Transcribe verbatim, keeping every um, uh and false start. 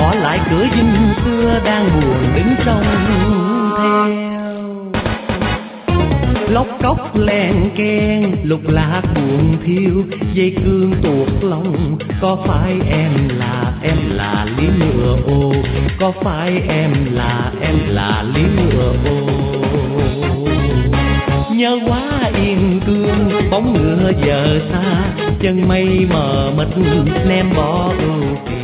bỏ lại cửa dinh xưa đang buồn đứng trong theo. Lóc cóc len keng lục lạc buồn thiêu, dây cương tuột lòng có phải em là em là lý ngựa ô, có phải em là em là lý ngựa ô. Nhớ quá yên cương bóng ngựa giờ xa, chân mây mờ mịt nem bỏ ưu phiền.